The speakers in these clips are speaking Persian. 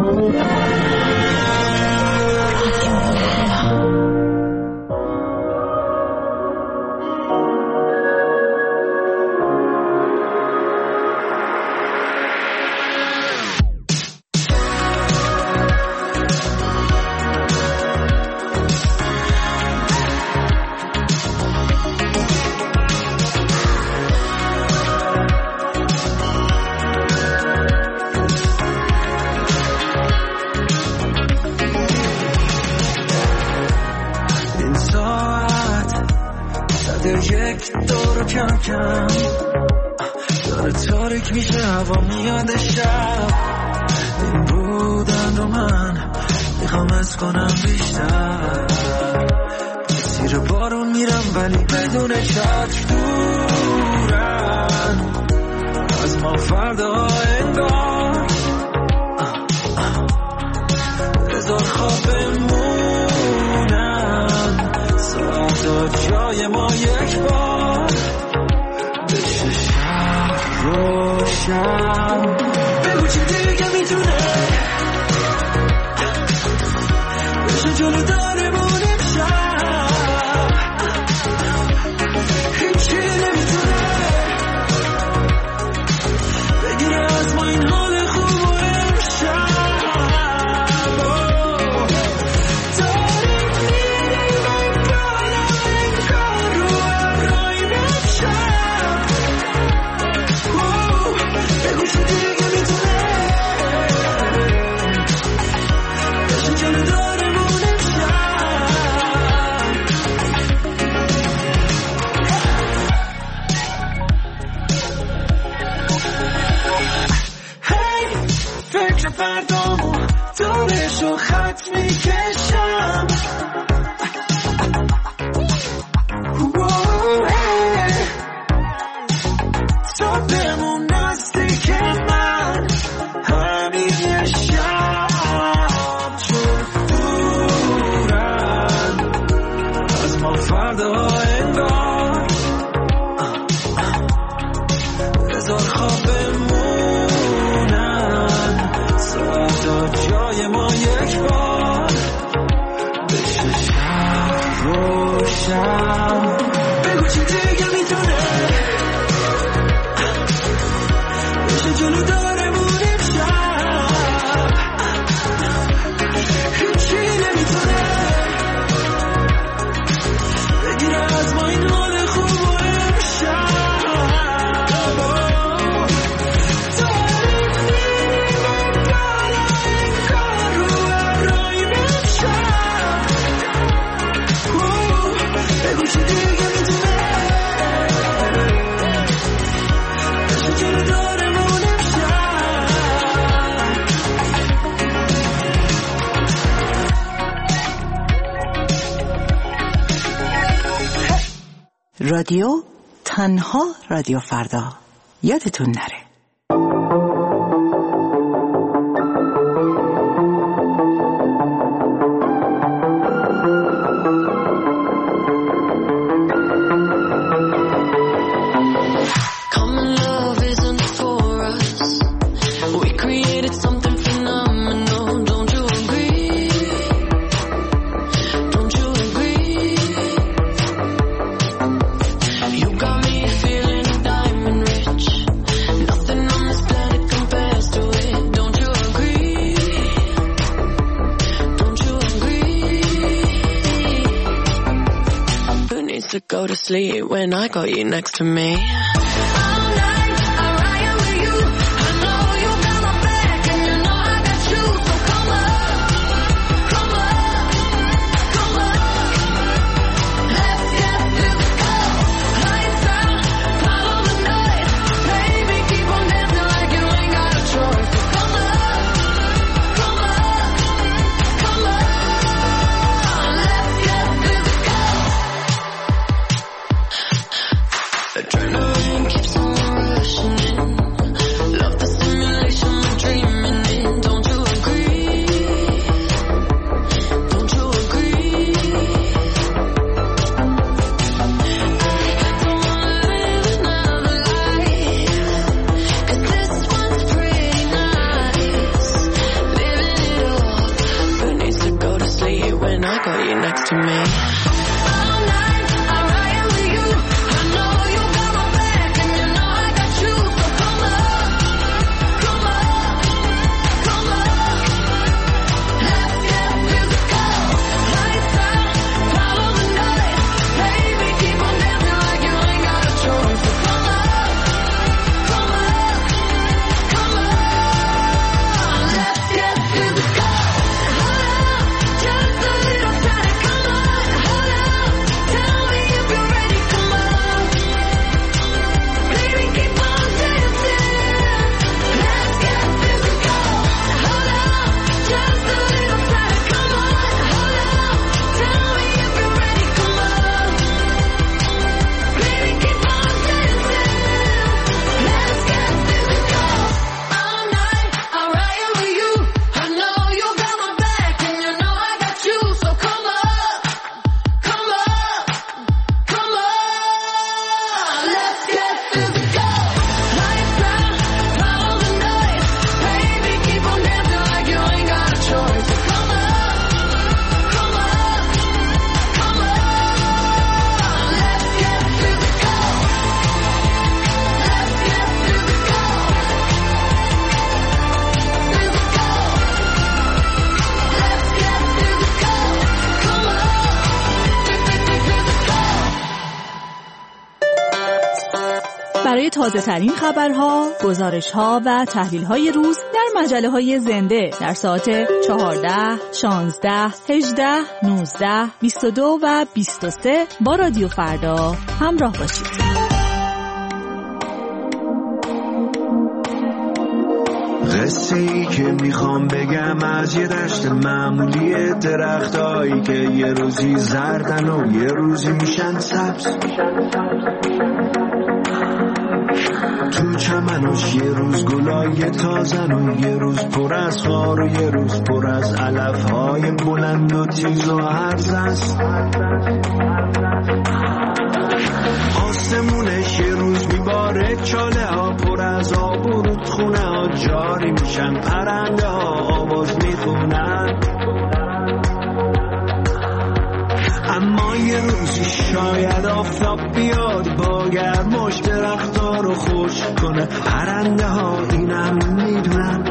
داره تاریک میشه هوا میاد شب این بودن رو من میخوام از کنم بیشتر زیر بارون میرم ولی بدون چتر دورن از ما فردا انگار هزار خواب بمونن ساعتا جای ما یک بار بشه شهر روشن بگو چی دیگه میتونه بشه جلو دارمون امشب هیچی نمیتونه بگیره از ما این حال خوب و امشب فردامو دورشو خط میکشم تا بمون نزدیک من همین یه شب چون دورن از ما فردا انگار هزار خواب جای ما یک بار بشه شهر روشن بگو چی دیگه میتونه بشه جلو دارمون امشب هیچی نمیتونه بگیره از ما این حال خوب و امشب رادیو تنها رادیو فردا یادتون نره. To go to sleep when I got you next to me. Adrenaline next to me. برای تازه ترین خبرها، گزارش‌ها و تحلیل‌های روز در مجله‌های زنده در ساعت 14، 16، 18، 19، 22 و 23 با رادیو فردا همراه باشید. قصه ای که میخوام بگم از یه دشت معمولی، درختایی که یه روزی زردن و یه روزی میشن سبز، تو چمنش یه روز گلای تازن و یه روز پر از خار و یه روز پر از علفهای بلند و تیز و هرز است. آسمونش یه روز میباره چاله ها پر از آب و رودخونه ها جاری میشن، پرنده ها آواز میخونن. اما یه روزی شاید آفتاب بیاد با گرماش درخت‌ها رو خشک کنه، پرنده ها اینم میدونن.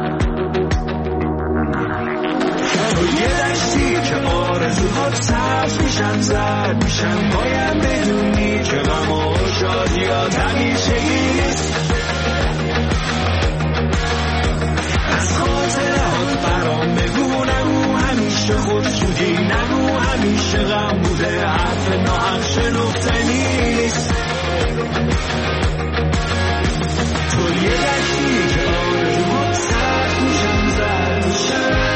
تو یه دشتی که آرزوها سبز میشن، زرد میشن، باید بدونی که غم و شادیات همیشگی نیست. از خاطرات برام بگو، نگو همیشه خودشودی، نگو همیشه غم بوده، حرف ناحق شنفتنی نیست. تو یه دشتی که آرزوها سبز میشن، زرد میشن.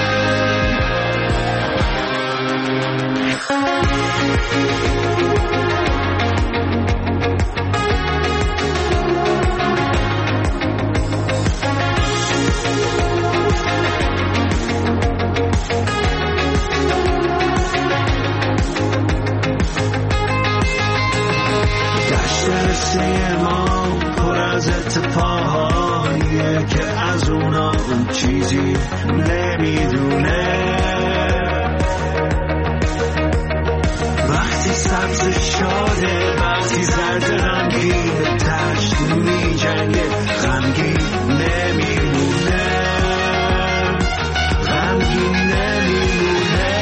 دشت ما پر از اتفاقاییه که از اونا اون چیزی نمیدونه. وقتی سبز شاده، وقتی زرد غمگین، تشت می جنگه غمگین نمیمونه، غمگین نمیمونه.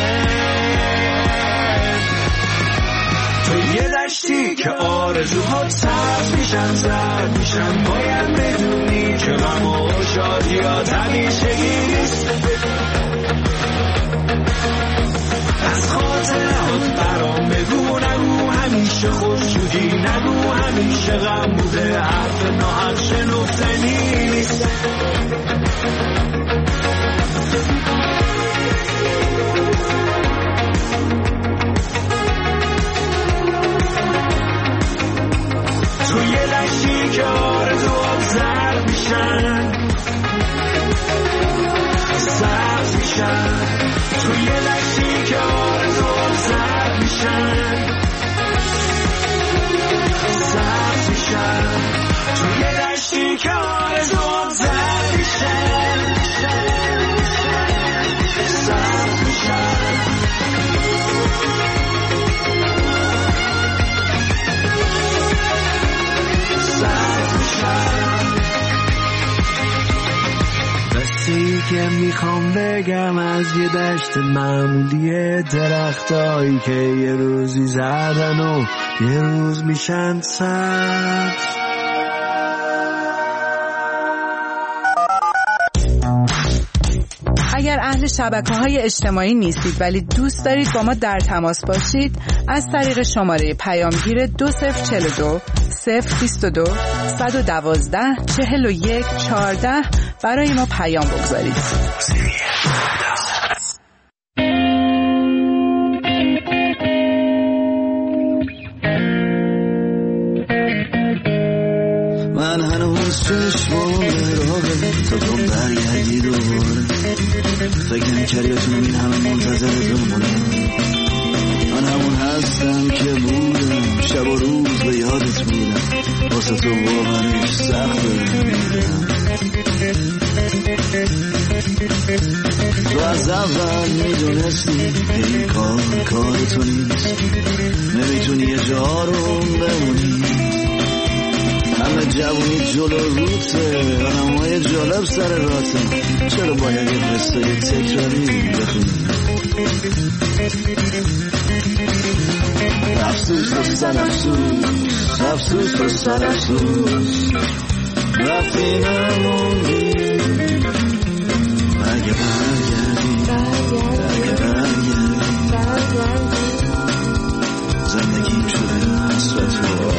تو یه دشتی که آرزوها سبز میشن، زرد میشن، باید بدونی که غم و شادیات همیشگی نیست. از خاطرات برام بگو، نگو همیشه خوششودی، نگو همیشه غم بوده، حرف ناحق شنفتنی نیست. تو یه دشتی که آرزوات زرد میشن، سبز میشن، تو یه دشتی که آرزوات زرد میشن، سبز میشن، تو یه دشتی که آرزوات زرد میشن، سبز میشن. خاطری که میخوام بگم از یه دشت معمولی، درختایی که یه روزی زدن و یه روز میشن سبز. اگر اهل شبکه‌های اجتماعی نیستید ولی دوست دارید با ما در تماس باشید، از طریق شماره پیامگیر 2042 022 112 41 14 برای ما پیام بگذارید. من هنوز چشمام راقه تا تو برگردی دوباره، فکر نمی‌کردم این همه منتظر بمونم. من همون هستم که بودم، شب و روز به یادت بودم، واسه تو باورش سخته میدونم. تو از اول میدونستی این کار تو نیست، نمیتونی یه جا رو بمونی. همه جوونی جلو روته، آدمای جالب سر راته، چرا باید یه قصه تکراری بخونی؟ افسوس و سر افسوس، افسوس و سر افسوس، رفتی نموندی. اگه برگردی، اگه برگردی، زندگیم شده حسرت و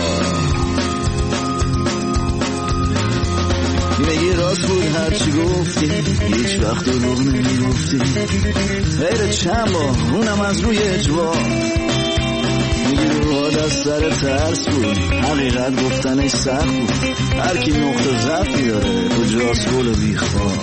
میگی راست بود هرچی گفتی، هیچ وقت دروغ نمیگفتی. غیر چند بار اونم از روی اجبار، میگی روحات از سر ترس بود، حقیقت گفتنش سخت بود. هر کی نقطه ضعفی داره کجاست گل بیخوار.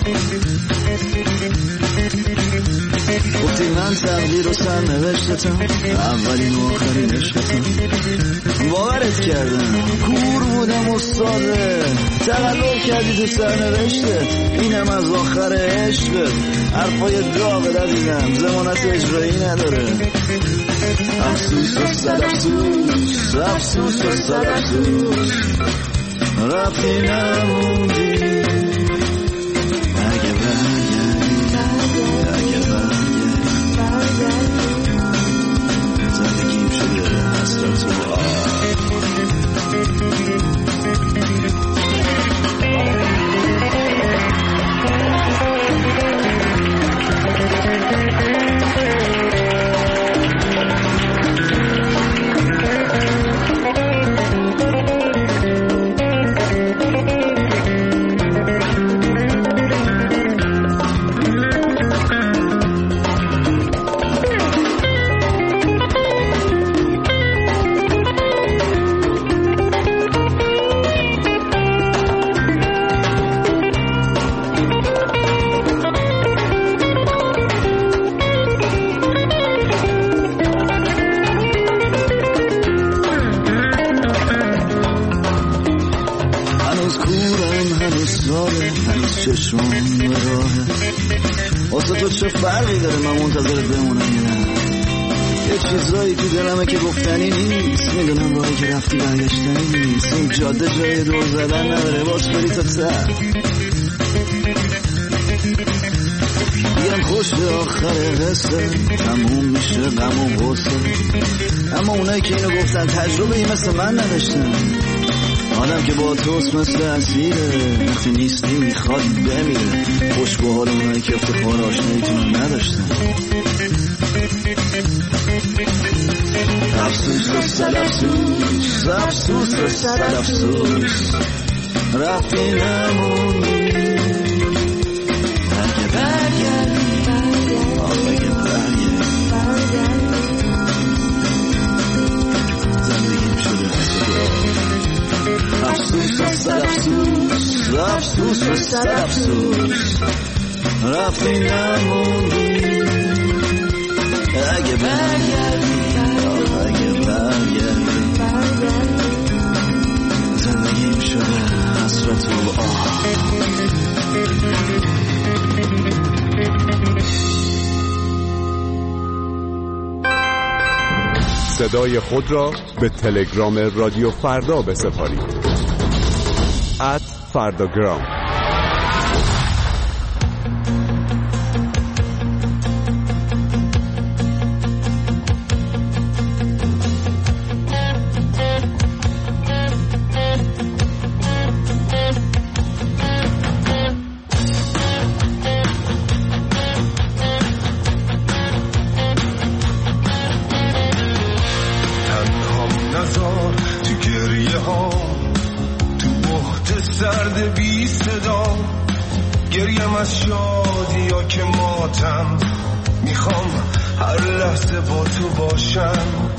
گفتی من تقدیر و سرنوشتتم، اولین و آخرین عشقتم. باورت کردم، کور بودم استاده، تقلب کردی تو سرنوشتت، اینم از آخر عشقت. حرفای داغ دیدم، ضمانت اجرایی نداره. افسوس و سر افسوس، افسوس و سر افسوس، رفتی نموندی. اگه برگردی، اگه برگردی، زندگیم شده حسرت و چشمم راهه. واسه تو چه فرقی داره من منتظرت بمونم یا نه؟ یه چیزایی تو دلمه که گفتنی نیست، میدونم راهی که رفتی برگشتنی نیست. این جاده جای دور زدن نداره، باز بری تا ته. میگم خوش به آخر قصه، تموم میشه غم و غصه. اما اونایی که اینو گفتن تجربه ای مثل من نداشتن. آدم که با توست مثل اسیره، وقتی نیستی میخواد بمیره. خوش به حال اونایی که افتخار آشناییتون نداشتن. افسوس و سر افسوس، افسوس و سر افسوس، رفتی نموندی. اگه برگردی، اگه برگردی، زندگیم شده افسوس و سر افسوس، افسوس و سر افسوس، رفتی نموندی. اگه برگردی، اگه برگردی، زندگیم شده حسرت و آه. صدای خود را به تلگرام رادیو فردا بسپارید. @فرداگرام. از شادی یا که ماتم، میخوام هر لحظه با تو باشم.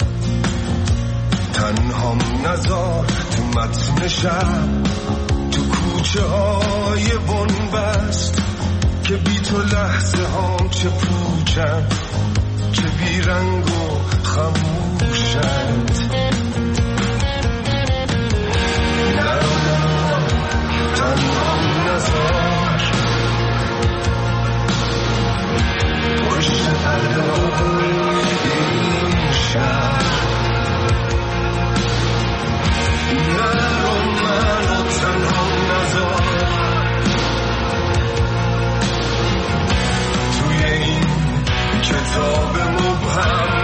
تنهام نذار تو متن شب، تو کوچه های بنبست، که بی تو لحظه هام چه پوچن، چه بی رنگ و خموشند. تنهام نذار پشت پردای این شهر، منو تنهام نذار توی این کتاب مبهم.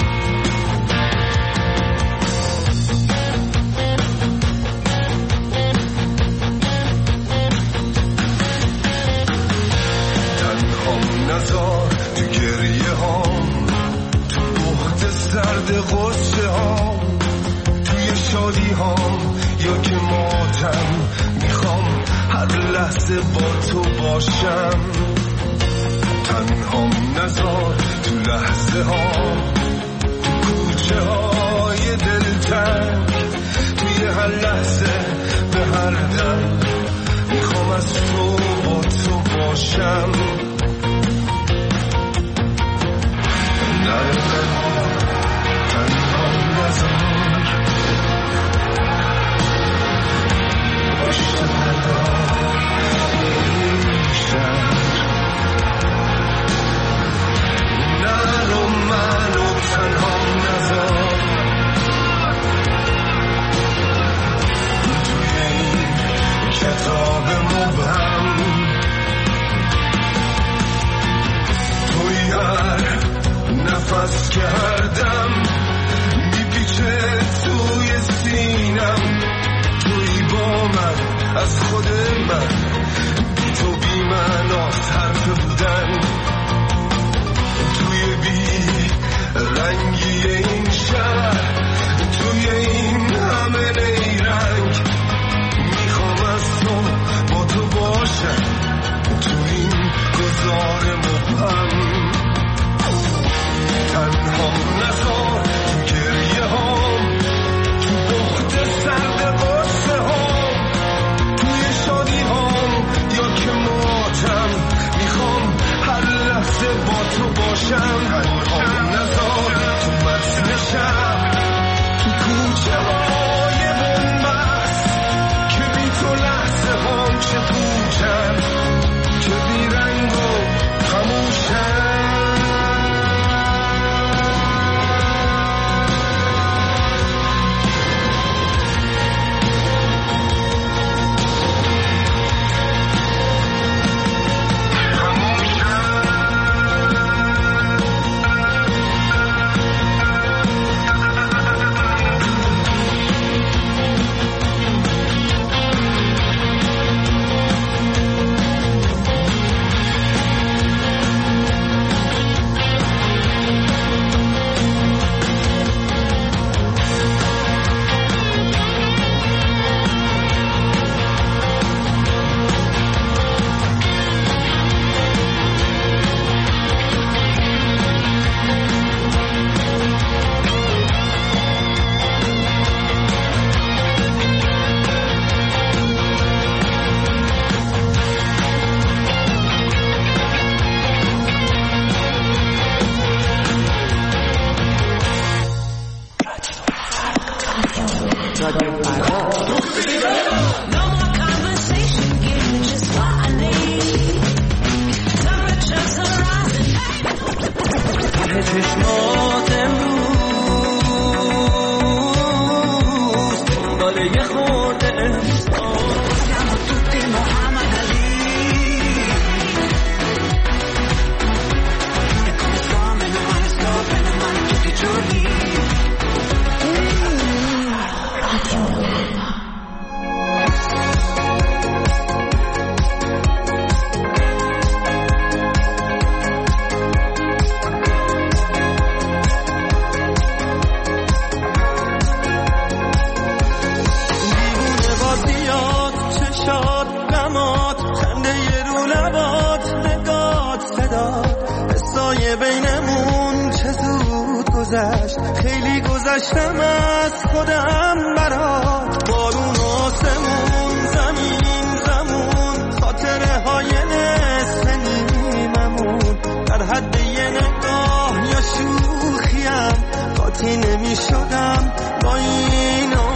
نذار تو گریه هام، تو بحت سرد غصه هام، توی شادی هام یا که ماتم، میخوام هر لحظه با تو باشم. تنهام نذار تو لحظه هام، تو کوچه های دلتنگ، توی هر لحظه به هر دم، میخوام از تو با تو باشم. تنهام نذار پشت پردای این شهر، نرو منو تنهام نذار توی این کتاب مبهم. توی هر نفس که هر دم میپیچه توی سینم، توی با من از خود من، بی تو بی معناست حرف بودن. توی بی رنگی این شهر، توی این همه نیرنگ، میخوام از تو با تو باشم تو این گذار مبهم. تنهام نذار تو گریه هام، تو بحت سرد غصه هام، توی شادی هام یا که ماتم، میخوام هر لحظه با تو باشم. تنهام نذار تو متن شب، تو کوچه های بنبست، که بی تو لحظه هام چه پوچن، چه بی رنگ و خموشن. روزای بینمون چه زود گذشت، خیلی گذشتم از خودم برات. بارون آسمون، زمین زمون، خاطره های نصف نیممون، در حد یه نگاه یا شوخیم قاطی نمی شدم با اینو.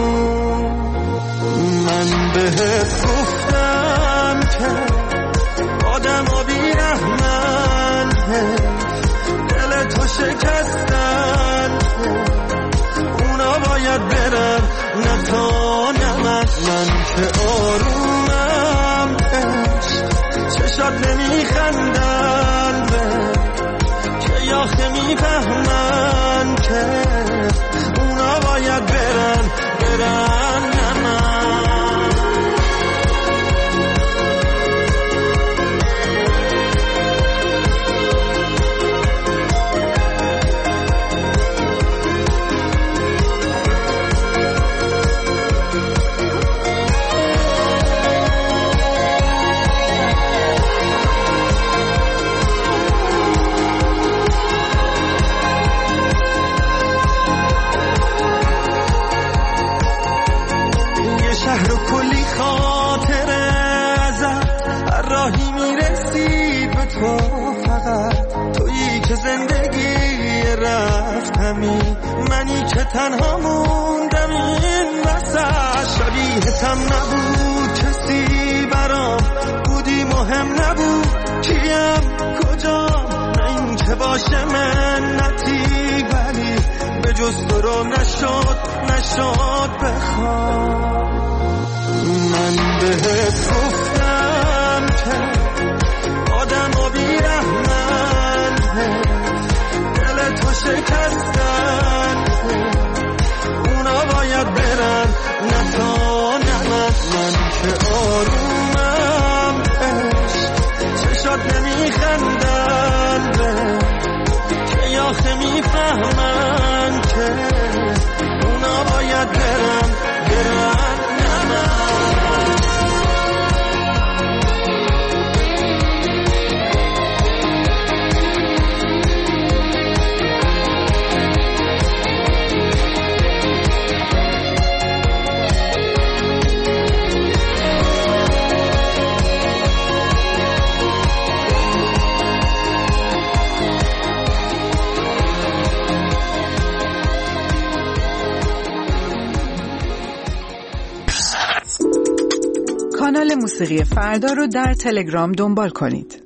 من بهت گفتم که آدم ها بی رحمن، دل تو شکستن، اونا باید برن نه تا نه من. من که آرومم چشات نمیخندن که یاخه میفهمن که اونا باید برن نه من. شهر و کلی خاطره ازت، هر راهی میرسید به تو، فقط تویی که زندگی رفتمی، منی که تنها موندم این وسط. شبیهتم نبود کسی برام، بودی مهم نبود کیم کجام، نه این که باشه منتی، ولی به جز تو رو نشد بخوام. من بهت گفتم که آدم ها بی رحمن، دل تو شکستن، اونا باید برن نه تا نه من. من که آرومم چشات نمیخندن که یاخه میفهمن که اونا باید برن نه من. کانال موسیقی فردا رو در تلگرام دنبال کنید.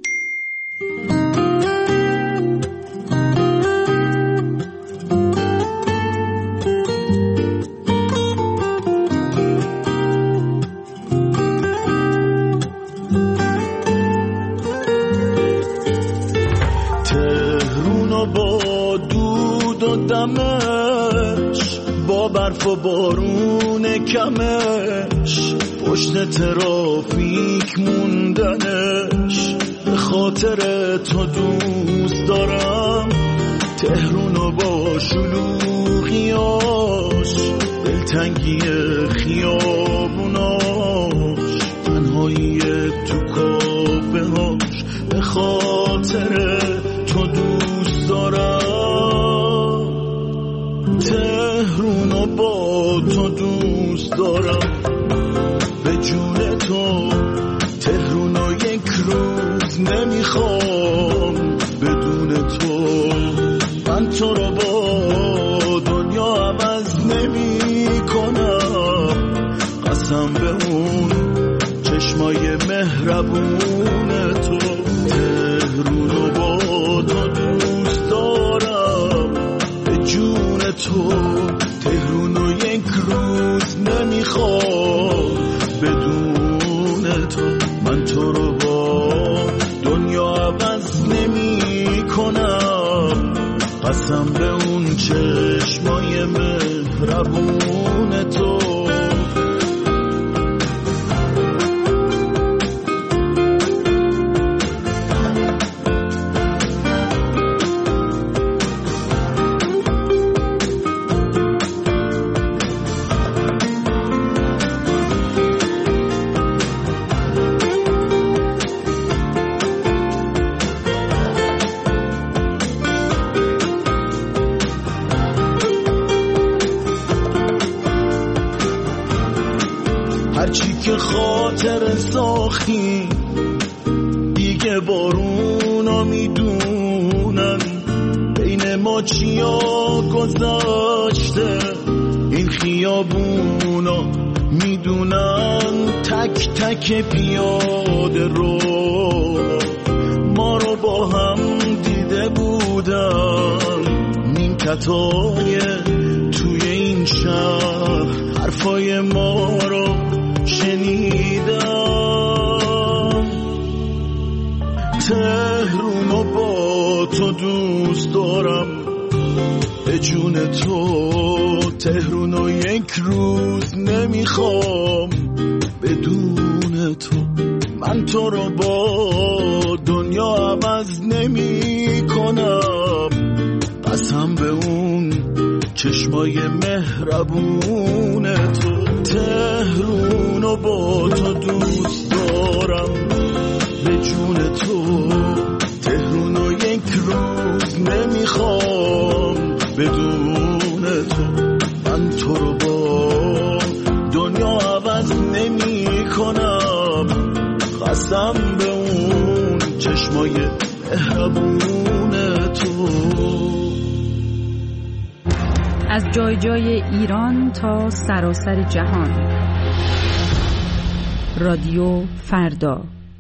تهرونو با دود و دمش، با برف و بارون کمش، پشت ترافیک موندنش، به خاطر تو دوست دارم. تهرونو با شلوغیاش، دلتنگی خیابوناش، تنهایی تو کافه هاش، به خاطر تو دوست دارم. تهرونو با تو دوست دارم، به جون تو. تهرونو یک روز نمیخوام بدون تو. من تو رو با دنیا عوض نمی کنم، قسم به اون چشمای مهربون تو. تهرونو با تو دوست دارم، به جون تو. تهرونو یک روز نمیخوام بدون تو. من تو رو با دنیا عوض نمی کنم، قسم به اون چشمای مهربون تو. باختی دیگه بارونا میدونن بین ما چیا گذاشته این خیابونا میدونن تک تک پیاده رو ما رو با هم دیده بودن نیمکتای توی این شهر حرفای ما رو شنیدم تهرونو با تو دوست دارم به جون تو تهرونو یک روز نمیخوام بدون تو من تو رو با دنیا عوض نمی کنم قسم به اون چشمای مهربون تو تهرونو با تو دوست دارم به جون تو تهرونو یک روز نمیخوام بدون تو من تو رو با دنیا عوض نمی کنم قسم به اون چشمای مهربون تو از جای جای ایران تا سراسر جهان رادیو فردا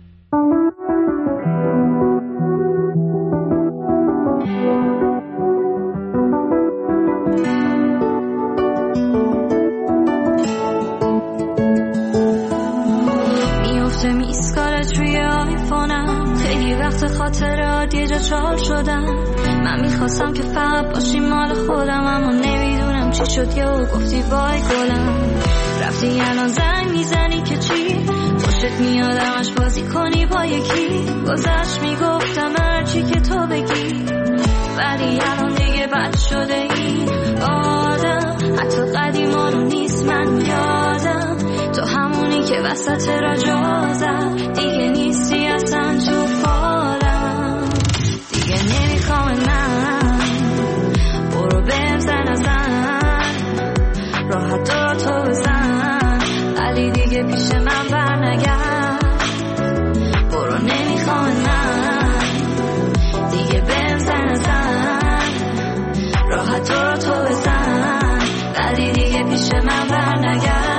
میفته میسکارت روی آیفونم خیلی وقت خاطرات یه جا چال شدم من میخواستم که فقط باشی مال خودم اما نمیدونم چی شد یا گفتی بای گلم رفتی الان زنگ میزنی که چی خوشت میاد همش بازی کنی با یکی گذشت میگفتم هرچی که تو بگی ولی الان دیگه بد شده این آدم حتی قدیمانو نیست من یادم تو همونی که وسط رجازم دیگه نیستی اصلا تو فالم دیگه نمیخوام من برو بزن ازن راحت تو بزن ولی دیگه پیش من برنگرد برو نمیخوام من دیگه بزن ازن راحت تو بزن ولی دیگه پیش من برنگرد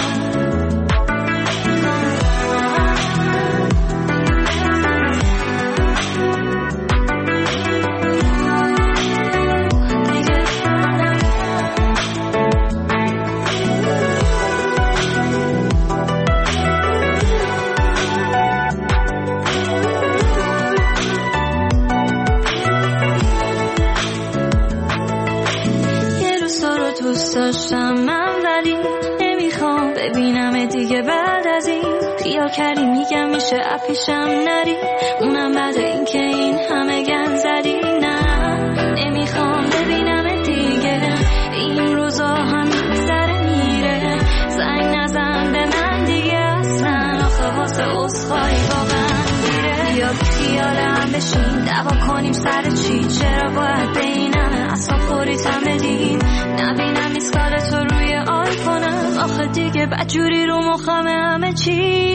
داشتم من ولی نمیخوام ببینم دیگه بعد از این خیال کردی میگم میشه اپیشم نری اونم بعد این که این همه گن زدی نه نمیخوام ببینم دیگه این روزا هم سر میره زنگ نزن به من دیگه اصلا آخه واسه عذرخواهی واقعا میره یا خیالم بشین دعوا کنیم سر چی چرا باید بینمه اصلا خوریت هم بدیم نبینم میسکال تو روی آیفونم آخه دیگه بدجوری رو مخم همه چی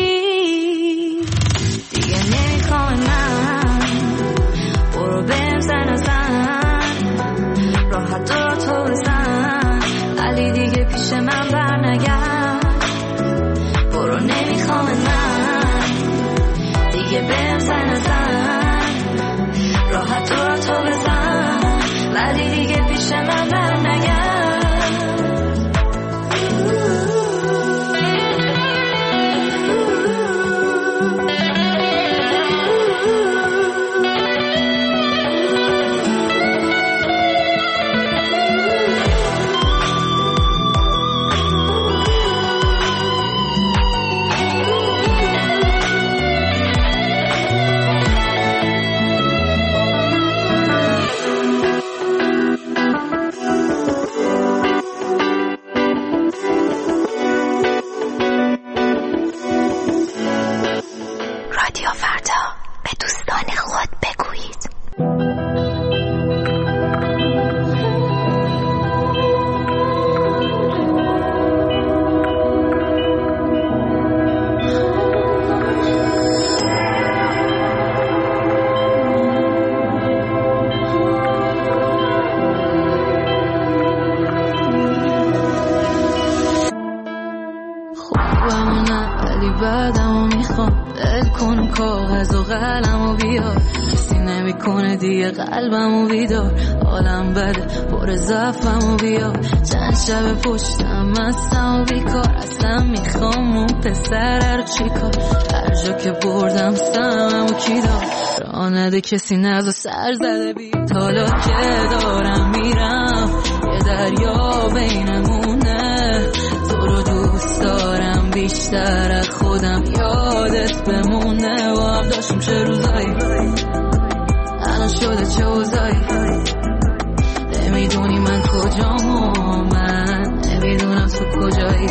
دیگه نمیخوام من برو بزن ازن راحت تو بزن ولی دیگه پیش من برنگرد برو نمیخوام من دیگه بزن ازن راحت تو بزن ولی دیگه پیش من برنگرد دلمو بیار، کسی نمیکنه دیگه قلبمو بیدار، حالم بده پر ضعفمو بیار، چند شب پشتم مستم و بیکار، اصلا میخوام اون پسر رو چیکار، هر جا که بردم سممو کی دار، راه نده کسی نزا سر زده بیاد، حالا که دارم میرم یه دریا بینمونه، تو رو دوست دارم بیشتر از خودم، یادت بمونه و هم داشتیم چه روزایی، الان شده چه اوضاعی، نمیدونی من کجام و من نمیدونم تو کجایی،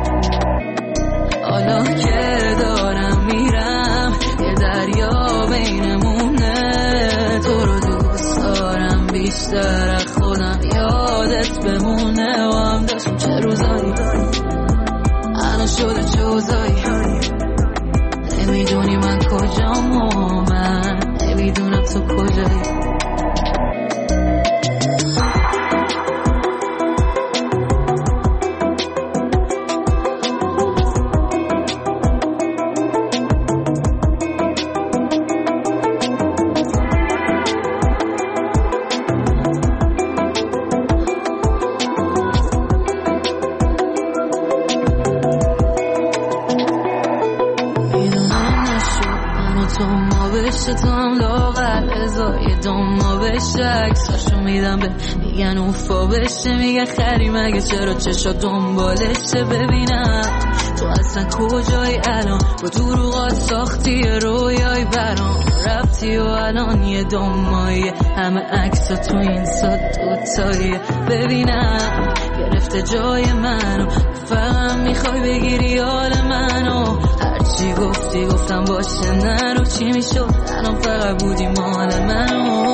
حالا که دارم میرم یه دریا بینمونه، تو رو دوست دارم بیشتر از خودم، یادت بمونه و هم داشتیم چه روزایی، الان شده چه اوضاعی، نمیدونی من کجام و من نمیدونم تو کجایی. تو هم لاغر ازای دوما بشه، عکساشو میدم به میگن اوفا بشه، میگن خری مگه چرا چشا دنبالشه، ببینم تو اصلا کجایی الان، با دروغات ساختی رویای برام، رفتی و الان یه دومایی، همه عکسا تو این ساد دوتاییه، ببینم گرفته جای منو، فقط میخوای بگیری حال منو، هرچی گفتی گفتم باشه نرو، چی میشد الان فقط بودی مال منو،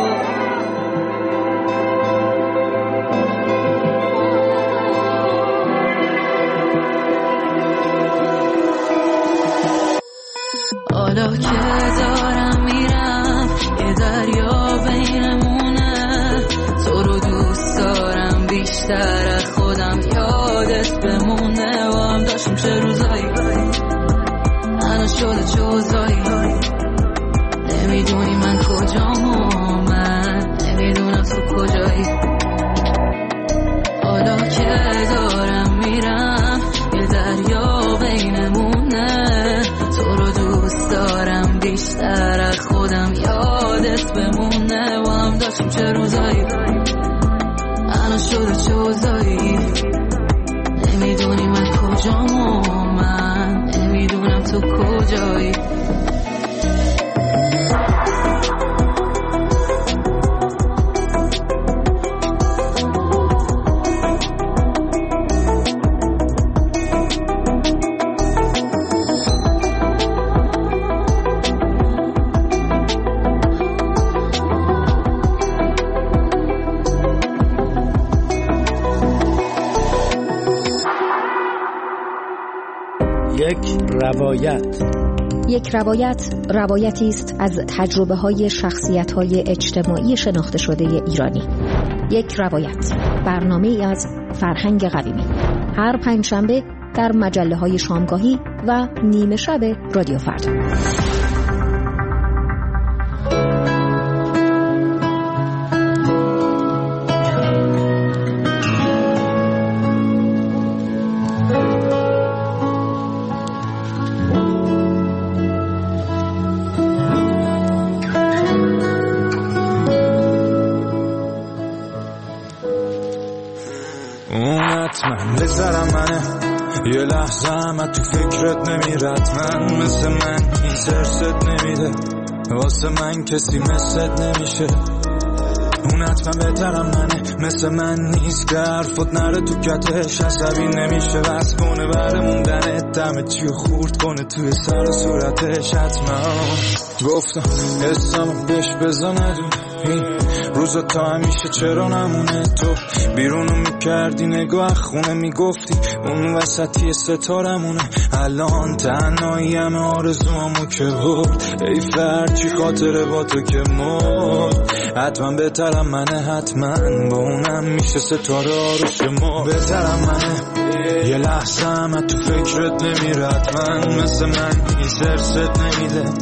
حالا که دارم میرم یه دریا بینمونه، تو رو دوست دارم بیشتر از خودم، یادت بمونه و هم داشتیم چه روزایی، الان شده چه اوضاعی، نمیدونی من کجام و من نمیدونم تو کجایی، حالا که دارم میرم یه دریا بینمونه، تو رو دوست دارم بیشتر از خودم، یادت بمونه و هم داشتیم چه روزایی، الان شده چه اوضاعی، نمیدونی من کجام و من نمیدونم تو کجایی. یک روایت روایتی است از تجربه‌های شخصیت‌های اجتماعی شناخته شده ایرانی. یک روایت، برنامه‌ای از فرهنگ قویمی، هر پنجشنبه در مجله‌های شامگاهی و نیمه شب رادیو فردا. من بذارم منه یه لحظه همه تو فکرت نمیرد، من مثل من این ترست نمیده، واسه من کسی مثلت نمیشه، اون حتما بهترم منه، مثل من نیست که حرفت نره تو کتش، عصبی نمیشه بس کنه بره موندنت، دمه چیو خورد کنه توی سر و صورتش، حتما گفتم اسمو بهش بزن ندون این روزا تا همیشه چرا نمونه، تو بیرونو میکردی نگاه خونه میگفتی اون وسطی ستارمونه، الان تنهایی همه آرزوامو که برد، ای فرچی خاطره با تو که مرد، حتما بهترم منه، حتما با اونم میشه ستاره آروش ما، بهترم منه یه لحظه همه تو فکرت نمیرد، من مثل من این سرست نمیده،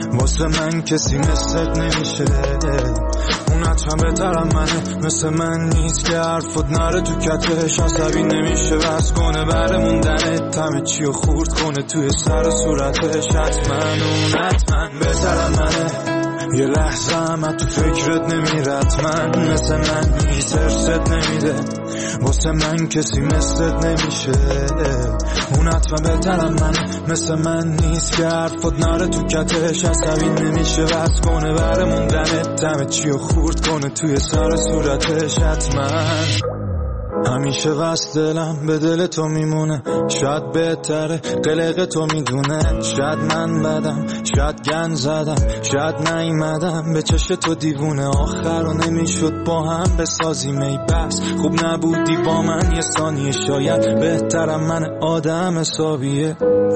واسه من کسی مثلت نمیشه. اون حتما بهترم منه، مثل من نیست که حرفت نره تو کتش. عصبی نمیشه بس کنه بره موندنت، همه چی رو خورد کنه توی سر و صورتش. حتما اون حتما بهترم منه، یه لحظه هم تو فکرت نمیره. حتما مثل من نیست، ارست نمیده. واسه من کسی مثلت نمیشه. اون حتما بهترم منه، مثل من نیست که حرفت نره تو کتش. عصبی نمیشه بس کنه بره موندنت، همه چی رو خورد کنه توی سر صورتش. حتما همیشه وست دلم به دل تو میمونه، شاید بهتره قلق تو میدونه. شاید من بدم، شاید گند زدم، شاید نیومدم به چش تو دیوونه. آخر رو نمیشد با هم بسازیم ای بس، خوب نبودی با من یه ثانیه. شاید بهترم من آدم حسابیه.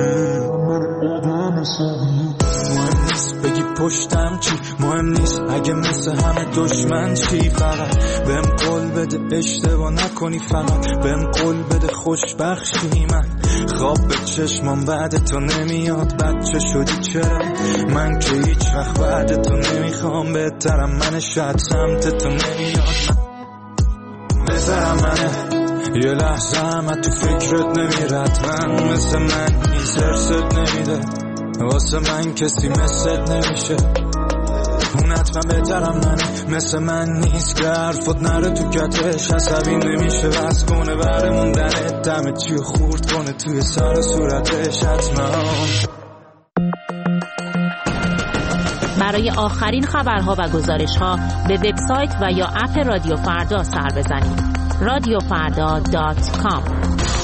مهم نیست بگی پشتم چی، مهم نیست اگه مثل همه دشمن چی. فقط بهم قول بده اشتباه نکنی، فقط بهم قول بده خوشبخشی. من خواب به چشمم بعد تو نمیاد، بچه شدی چرا؟ من که هیچ وقت بعد تو نمیخوام. بهترم منه، شاید سمت تو نمیاد. بهترم منه، یه لحظه هم تو فکرت نمیرد. من مثل من نیست، ارست نمیده. واسه من کسی مثلت نمیشه. اون حتما بهترم منه، مثل من نیست که حرفت نره تو کتش. عصبی نمیشه بس کنه بره موندنت، همه چی رو خورد کنه توی سر صورتش. حتما برای آخرین خبرها و گزارش‌ها به وبسایت و یا اپ رادیو فردا سر بزنید. radiofarda.com.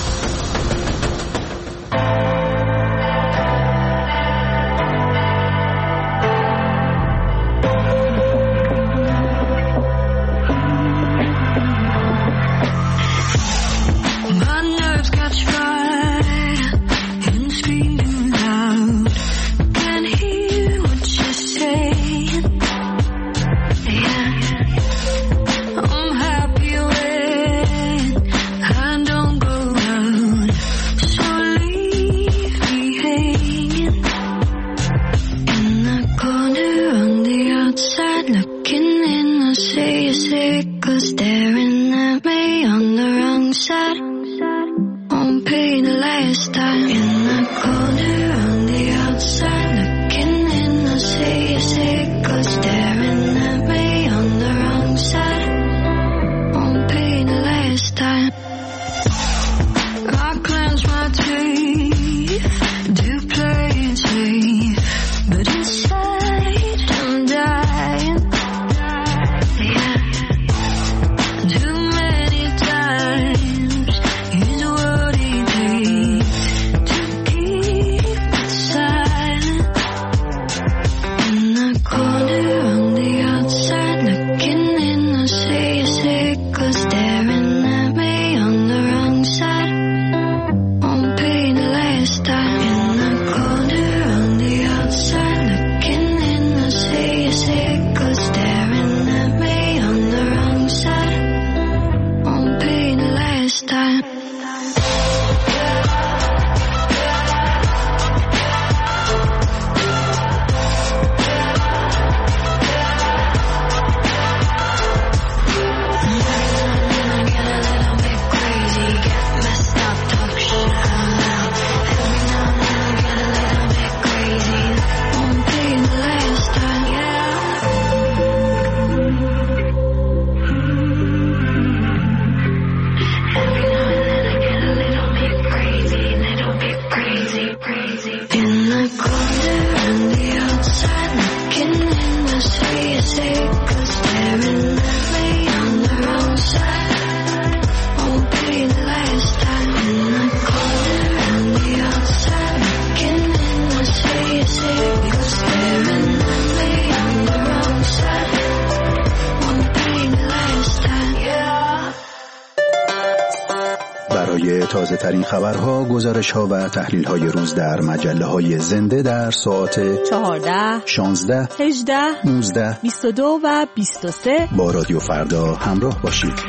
تازه ترین خبرها، گزارش‌ها و تحلیل‌های روز در مجله‌های زنده در ساعت 14 16 18 19 22 و 23 با رادیو فردا همراه باشید.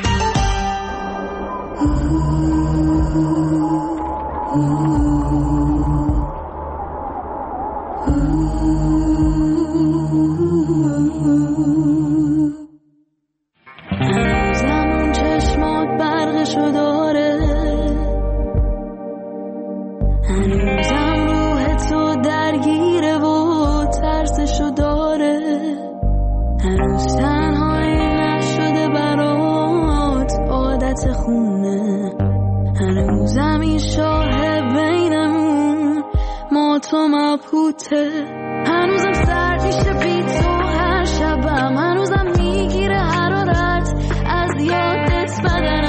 هنوز تنهایی نشده برات عادت خونه، هنوزم این شاه بینمون ما تو مبهوته، هنوزم سرد میشه بی تو هر شبم، هنوزم میگیره حرارت از یادت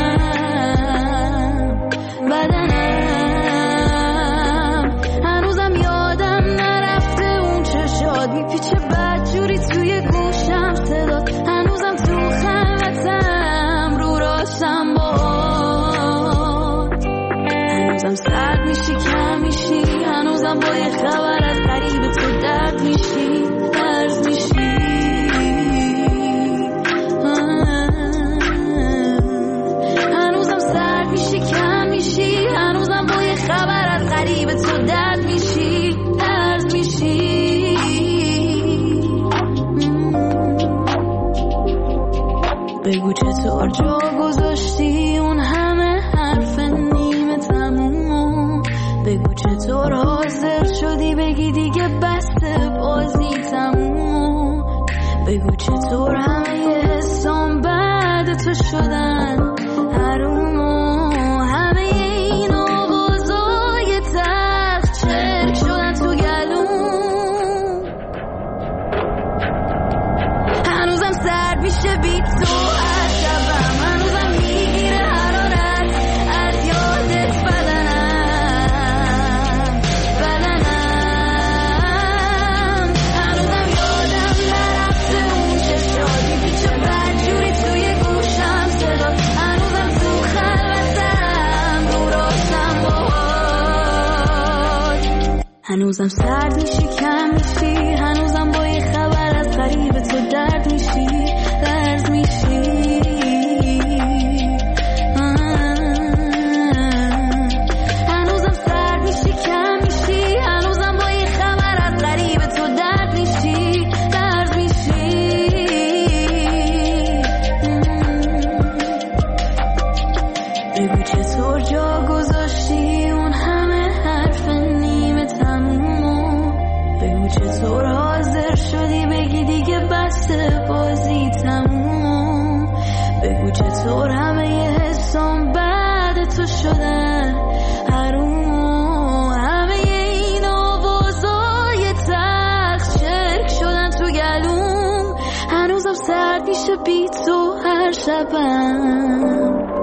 بدنم، هنوزم یادم نرفته اون چشات میپیچه بدجوری توی گوشم صدات، هنوزم تو خلوتم رو راشم باد، هنوزم سرد میشی کم میشی، هنوزم با یه خبر از قریب تو درد میشی درد میشی، هنوزم سرد میشی کم میشی، هنوزم با یه خبر از قریب تو درد میشی درد میشی. بگو چطور جا گذاشتی اون همه حرف نیمه تموم، بگو چطور حاضر شدی بگی دیگه بسته بازی تموم، بگو چطور همه حسام بعد تو شدن حروم و همه این آوازای تخت چرک شدن تو گلوم، هنوزم سرد میشه بی تو هر شبم، هنوزم میگیره حرارت از یادت بدنم، هنوزم یادم نرفته اون چشاتی پیچه بدجوری توی گوشم صدات، هنوزم تو خلوتم رو راشم باهات، هنوزم سرد میشی کم میشی، هنوزم با یه خبر از قریب تو درد میشی درد میشی، هنوزم سرد میشی کم میشی، هنوزم با یه خبر از قریب تو درد میشی درد میشی. بگو چطور جا گذاشتی اون همه حرف نیمه تموم، بگو چطور حاضر شدی بگی دیگه بسته بازی تموم، بگو چطور همه حسام بعد تو شدن حروم، همه این آوازای تخت چرک شدن تو گلوم، هنوزم سرد میشه بی تو هر شبم.